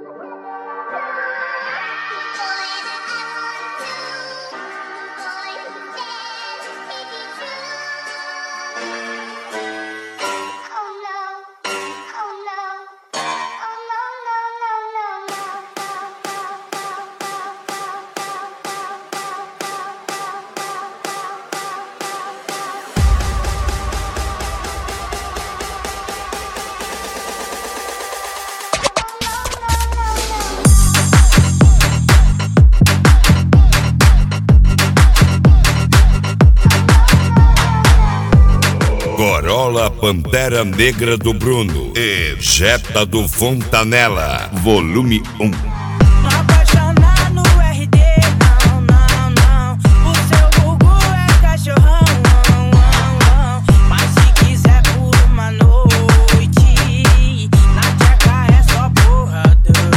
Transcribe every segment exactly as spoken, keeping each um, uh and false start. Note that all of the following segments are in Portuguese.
Corolla Pantera Negra do Bruno e Jetta do Fontanella, volume um. Apaixonar no R D, não, não, não. O seu Gugu é cachorrão, não, não, não. Mas se quiser por uma noite, na tcheca é só porradão.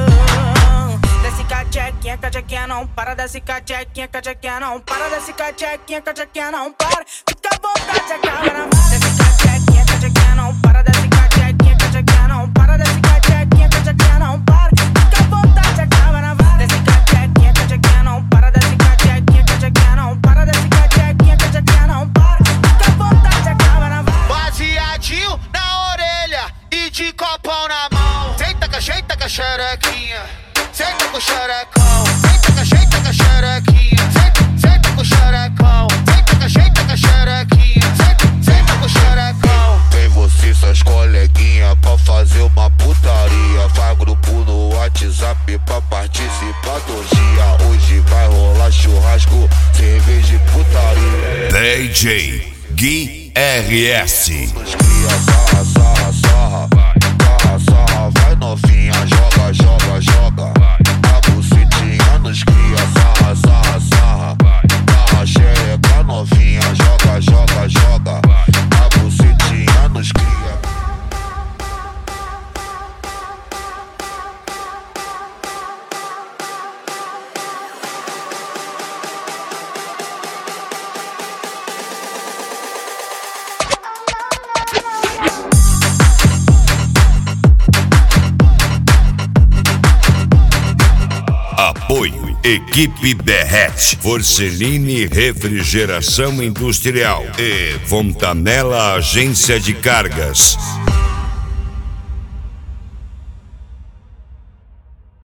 Desce cachequinha, cachequinha não para. Desce cachequinha, cachequinha não para. Desce cachequinha, cachequinha não para. Fica à vontade, acaba na mão. Desce cachequinha, cachequinha não para. Desce cachequinha, cachequinha não para. Desce cachequinha, cachequinha não para. Fica à vontade, acaba na mão. Desce cachequinha, cachequinha não para. Desce cachequinha, cachequinha não para. Desce cachequinha, cachequinha não para. Fica à vontade, acaba na mão. Baseadinho na orelha e de copão na mão. Senta com a jeita com a xerequinha. Senta com o xerecão. Senta com a jeita com a xerequinha. Senta, senta com o xerecão. Senta com a jeita com a xerequinha. Senta, senta com o xerecão. Tem você e suas coleguinhas pra fazer uma putaria. Faz grupo no WhatsApp pra participar do dia. Hoje vai rolar churrasco, cerveja e putaria. D J Gui R S. Os cria sarra, sarra, sarra. Sarra, sarra, vai novinha, joga, joga, joga. A bucetinha nos cria sarra, sarra, sarra. Sarra, xereca novinha, joga, joga, joga. A bucetinha nos cria. Apoio Equipe Derrete, Forceline Refrigeração Industrial e Fontanella Agência de Cargas.